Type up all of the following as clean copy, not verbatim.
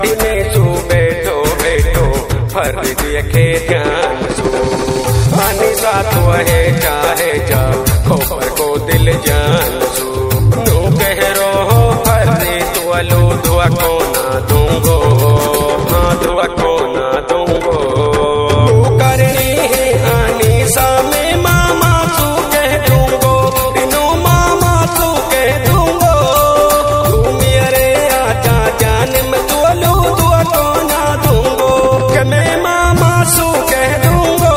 में सू बैठो बैठो फर देखे ध्यान सू आने सा तो है चाहे जा खोपर को दिल जान सू नू कह रो फर तो अलो दुआ को ना दूंगो हाँ दुआ को ना दूंगो करनी है आने सा में मामा तू कह दूंगो इनो मामा तू कह दूंगो तू मेरे आजा जान में तू अलो दुआ को ना दूंगो कि मैं मामा तू कह दूंगो।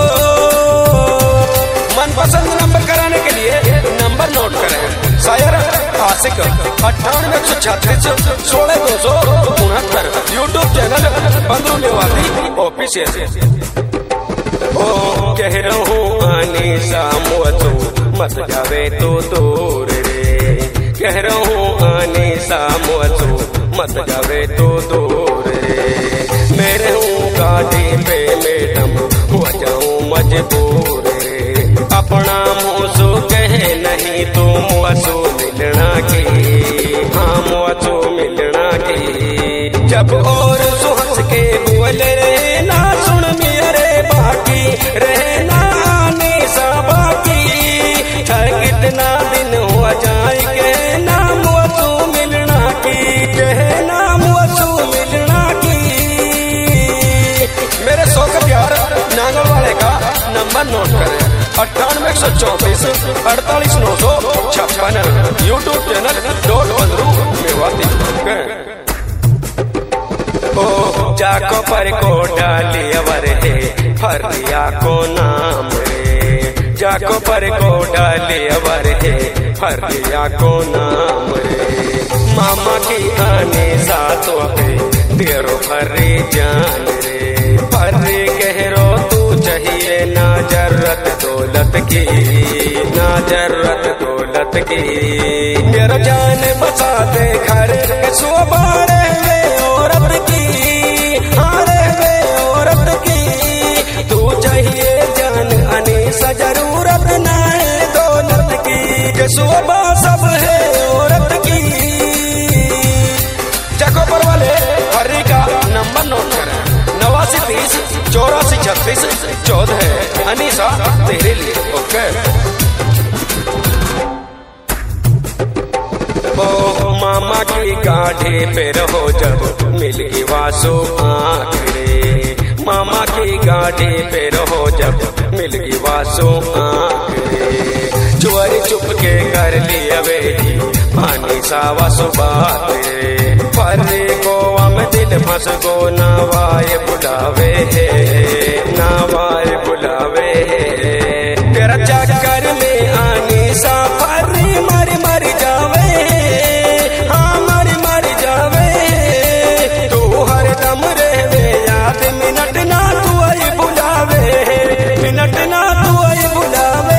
मनपसंद नंबर कराने के लिए नंबर नोट करें शायर आशिक 98-136-16-269 यूट्यूब चैनल बंदरू निवासी ऑफिशियल। ओ कह रहा हूँ आने सामो तू मत जावे तो दूर रे कह रहा हूँ आने सामो तू मत जावे तो दूर रे मैं रहूँ गाड़ी पे मैडम हो जाऊँ मजबूर रे अपना मुँह कहे नहीं तो मुँह मिलना की हाँ मुँह मिलना की जब और सुहस के बोल रहे ना सुन मेरे बाकी रहना आने सा बाकी कितना दिन हुआ जाए कहना मुँह मिलना की कहना मुँह मिलना की। मेरे सौ का प्यार नांगल वाले का नंबर नोट करें 98-134-48-956 यूट्यूब चैनल बंदरू निवासी। ओ जाको पर को डाली अवर है फरिया को नाम रे जाको पर को डाली अवर है फरिया को नाम रे मामा की आने सातों पे तेरो फरे जान रे फरे कह रो तू चाहिए ना जरूरत दौलत की ना जरूरत दौलत की मेरा जान बचा दे घर के सोबारे औरत की हारे वे औरत की तू चाहिए जान अनीसा जरूरत ना है दौलत की के सोबा सब है औरत की। जाको पर वाले हरी का नंबर नोट करें 89-30-84-36-14 अनीसा तेरे लिए ओके। ओ मामा की गाड़ी पे रहो जब मिलगी वासु आखिरे मामा की गाड़ी पे रहो जब मिलगी वासु आखिरे चोरी चुप के कर लिया बेटी पानी सा वासु बात फरे को हम दिल फंस गो नावाए बुलावे है नावाए बुलावे है तेरा चक्कर में आने सा फरी मर मर जावे हाँ मर मर जावे तू हर दम रहवे याद मिनट ना तू आई बुलावे मिनट ना तू आई बुलावे।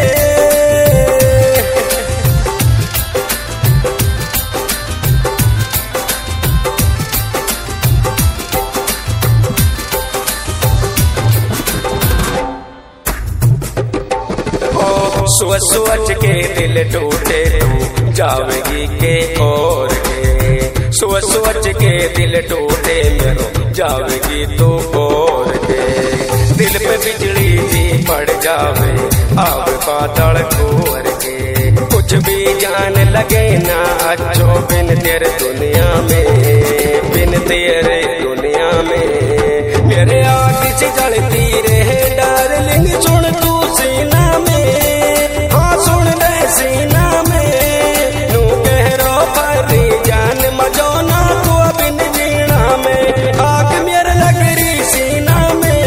सोच के दिल टूटे तू जावेगी के और के सोच के दिल टूटे मेरो जावेगी तू और के दिल पे बिजली जी पड़ जावे आव बादल घूर के कुछ भी जान लगे ना अच्छो बिन तेरे दुनिया में बिन तेरे दुनिया में मेरे आग से जलती रहे डार्लिंग सुन तू सीना में सुन ले सीना में नू कह रो फरी जान मजो ना तू बिन जीना में आग मेरे लगरी सीना में।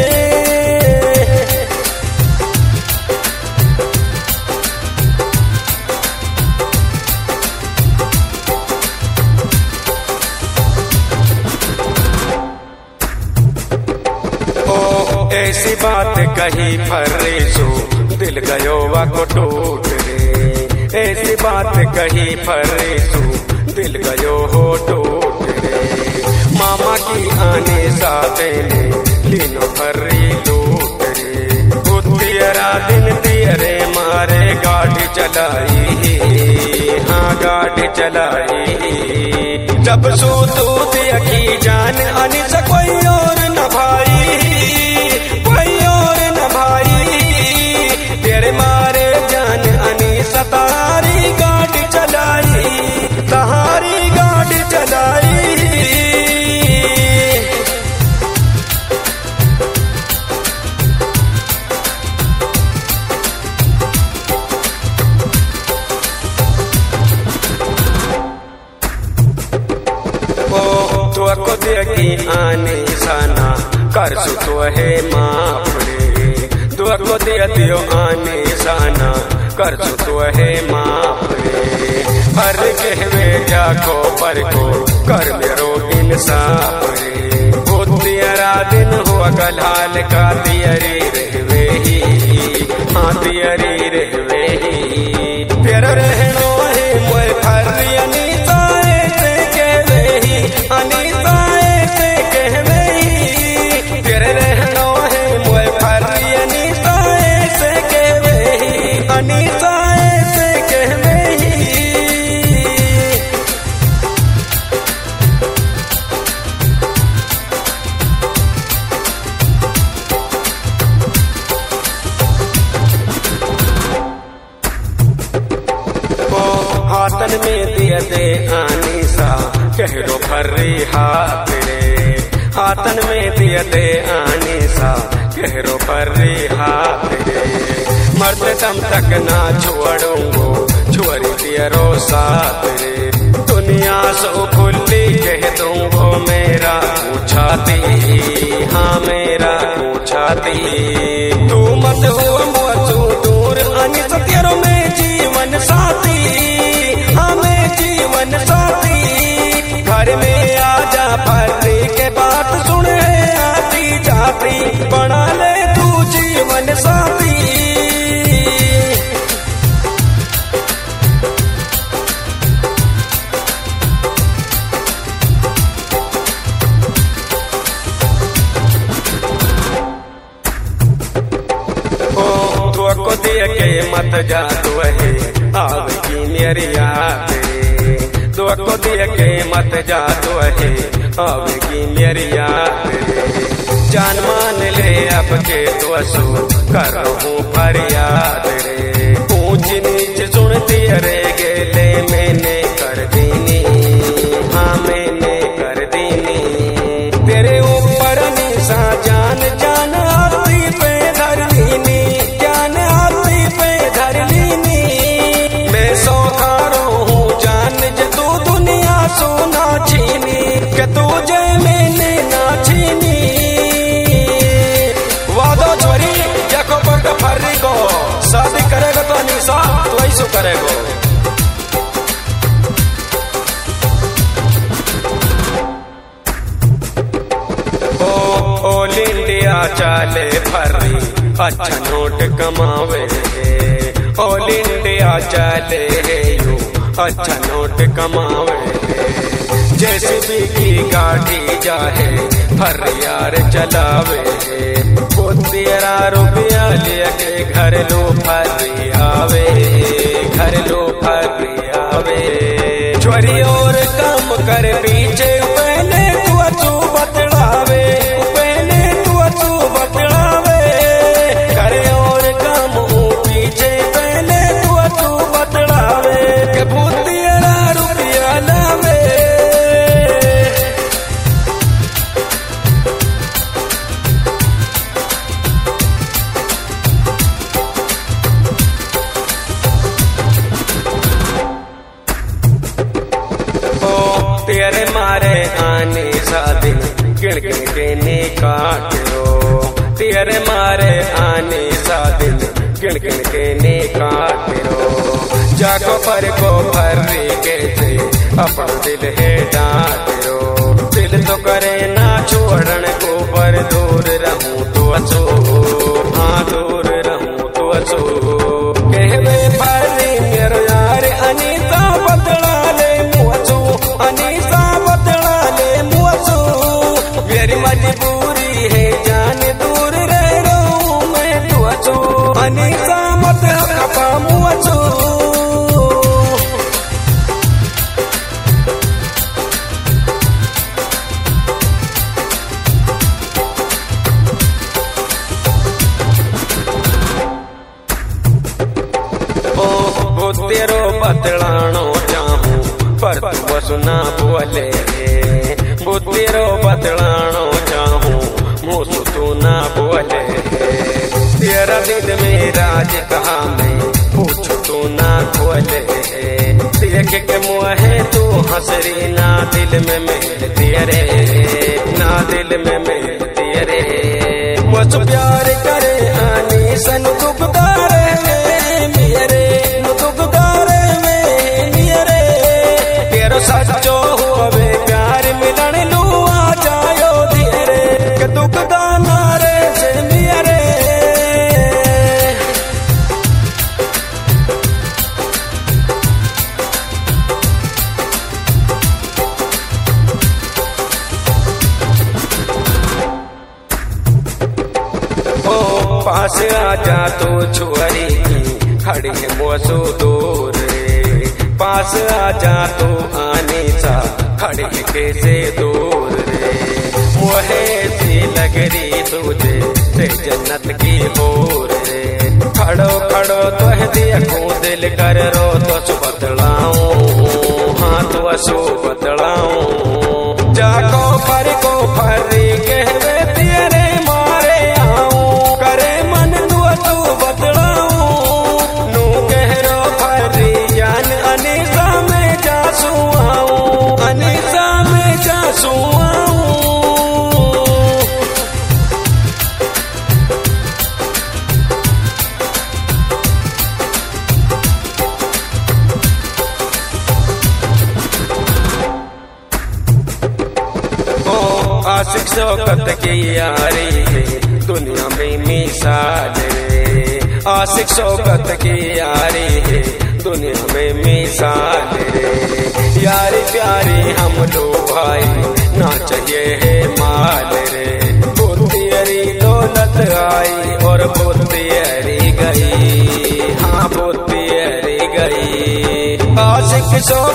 ओ ऐसी बात कही फर्रे सो दिल गयो वा को टूट रे ऐसी बात कही फरे तू दिल गयो हो टूट रे मामा की आने साथे ने लीनो फरी लूट रे तेरा दिन तेरे मारे गाड़ी चलाई हाँ गाड़ी चलाई। जब सू तू देखी जान अनिस कोई और न भाई, कोई और न भाई। तेरे मारे जान अनिस तारी गाड़ी चलाई, तहारी गाड़ी चलाई। तुअको देखी आने साना कर सु तो है माफ रे। तुअको दे दियो आने साना कर सु तो है माफ रे। हर कहवे जाको पर को कर मेरो इंसाफ रे। वो तेरा दिन हो गलाल का तियरी रहवे ही, हाँ तियरी रहवे ही। फिर रहनो है मोर फर्जी अनीता से कहवे ही, अनीता से कहवे ही। फिर रहनो है मोर फर्जी अनीता से कहवे ही, अनीता से कहवे ही। हाथन में दिया दे आनीसा कहरो फर्री हाथ रे। हाथन में दिया दे आनीसा कहरो फर्री हाथ रे। मरते दम तक ना छोड़ूंगो छोरी तेरो साथ रे। दुनिया सो खुली कह दूंगो मेरा पूछाती, हाँ मेरा पूछाती। तू मत हो मुझसे दूर अनिस तेरो में जीवन साथी, हमें जीवन साथी। घर में आजा फर्री के बात सुने आती जाती, बना ले तू जीवन साथी। तुअको दे के मत जा तू है आग की मेरी याद रे। तुअको दे के मत जा तू है आग की मेरी याद रे। जान मान ले अब के तो सो करूँ फरियाद रे। ऊंच नीच सुनती रे गेले मैंने कर दीनी, हाँ मैंने कर दीनी। तेरे ऊपर निशा जान जान आती पे धर लीनी, जान आती पे धर लीनी। मैं सौखारो हूँ जान जे तू दुनिया सोना छीनी, के तुझे मैंने ना छीनी। वादो छोरी जाको पग फर्री को शादी करेगा तो निशा तो ऐसो करेगो। ऑल इंडिया चाले फर्री अच्छा नोट कमावे। ऑल इंडिया चाले यू अच्छा नोट कमावे। जैसे भी की गाड़ी जाए फर्रियार चलावे। वो 13 रुपया लेके घर लो फर्री आवे, घर लो फर्री आवे। चोरी और काम कर पीछे पहले तू बतलावे, पहले तू बतलावे। करे और काम पीछे पहले तू बतलावे। के भूतिया रुपया लावे। तेरे मारे आने सा दिन गिण गिण के ने काटो। तेरे मारे आने सा दिन गिण गिण के ने काटो। जाको पर को फर्री के थे अपन दिल है डांटो। दिल तो करे ना छोड़न को पर दूर रहूं तो अच्छो, हाँ दूर रहूं तो अच्छो। कहवे फर्री मेरो यार अनीता बदला ले मुझो, अनीता बदला ले मुझो। मेरी मजबूरी है जान दूर रह रहूं मैं तो अच्छो। अनीता मत खपा मुझो। तेरो बतलानो चाहूं मुँह तू ना बोले। तेरा दिल में राज कहा मैं पूछ तू ना खोले। देख के मुँहे तू हंसरी ना दिल में मिलती रे, ना दिल में मिलती रे। मुझ प्यार करे आनी सन दुखदार मेरे, दुखदार मेरे। तेरो सच्चो हुए प्यार मिलन लू आ जायो धीरे के दुखदाना रे से मेरे। पास आजा तो छुअरी की खड़ी है मौसू दूर रे। पास आजा तो आने सा खड़ी है कैसे दूर रे। मोहे सी लग रही तुझे से जन्नत की होर रे। खड़ो खड़ो तो देखूं दिल कर रो तो सु बतलाऊं, हाँ तो असु बतलाऊं। जाको फर कहवे तेरे मारे आऊं, करे मन तू बतलाऊं। नू कहरो फरी जान अनीसा में जासू आऊं, अनीसा में जासू आऊं। आशिक शौकत की यारी है दुनिया में मिसाल रे। आशिक शौकत की यारी है दुनिया में मिसाल रे। यारी प्यारी हम दो भाई ना चाहिए है माल रे। बुद्धियरी दौलत आई और बुद्धियरी गई, हाँ बुद्धियरी गई। आशिक